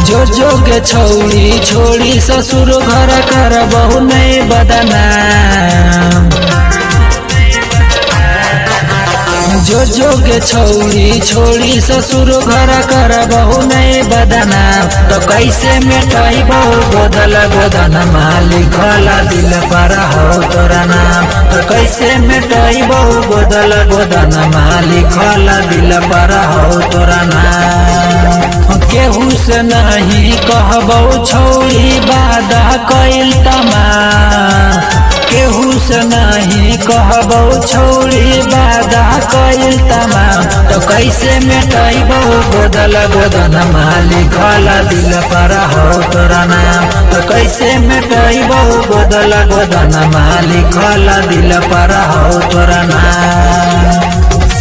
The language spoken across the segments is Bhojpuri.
जो जोगे छौड़ी छोड़ी ससुर घर कर बहु नहीं बदनाम। जो जोगे छौड़ी छोड़ी ससुर घर कर बहु नहीं बदनाम। तो कैसे मिटाई बहु गोदल गोदन लिखल दिल पर हो तोरा नाम। तो कैसे मिटाई बहु गोदल गोदन लिखल दिल पर हो तोरा नाम। केहू से नहीं कहबो छौड़ी वादा कैल तमाम। केहू से नहीं कहबो छौड़ी वादा कैल तमाम। तो कैसे मिटाइबो गोदल गोदन लिखल दिल पर हो तोरा नाम। तो कैसे मिटाइबो गोदल गोदन लिखल दिल पर हो तोरा नाम।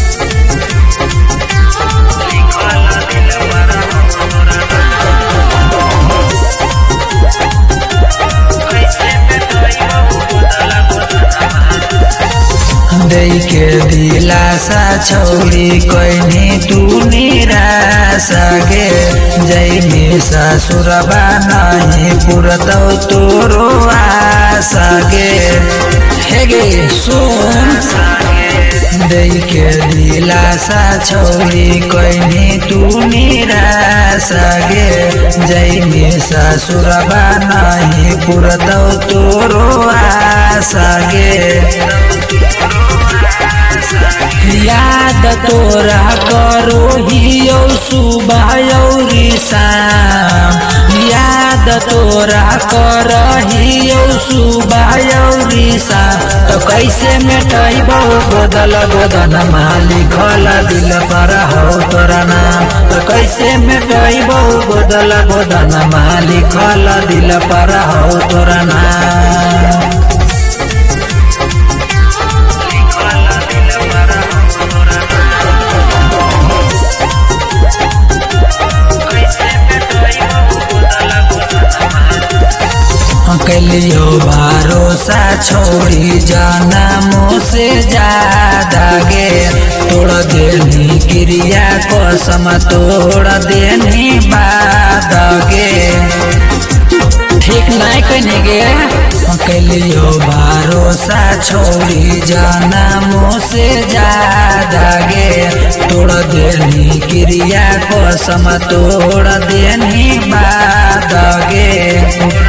के दिलासा छौड़ी कैनी तू निराशा गे। जैनी ससुरबा नहीं पुरतौ तोरो आशा गे। हे गे सुन के दिलासा छौड़ी कैनी तू निराशा गे। जैनी ससुरबा नहीं पुरतौ तोरो आशा गे। याद तोरा करो हियो सुबह औरी शाम। याद तोरा कर हियो सुबह औरी शाम। तो कैसे मिटाइबो गोदल गोदन लिखल दिल पर हो तोरा नाम। तो कैसे मिटाइबो गोदल गोदन लिखल दिल पर हो तोरा नाम। कैलियो भरोसा छोड़ी जाना मुझसे ज्यादा गे। तोड़ देनी क्रिया कसम तोड़ देनी बात गे। ठीक नहीं कहने गे। कैलियो भरोसा छोड़ी जाना मुझसे ज्यादा गे। तोड़ देनी क्रिया कसम तोड़ देनी बात गे।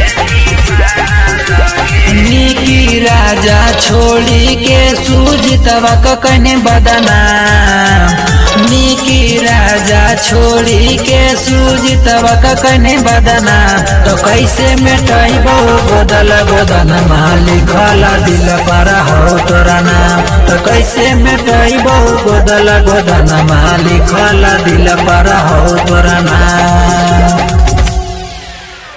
निकी राजा छोड़ी के सूझतवा कने बदनाम। निकी राजा छोड़ी के सूझतवा कने बदनाम। तो कैसे मिटाइबो गोदल गोदन लिखल दिल पर हो तोरा नाम। तो कैसे मिटाइबो गोदल गोदन लिखल दिल पर हो तोरा नाम।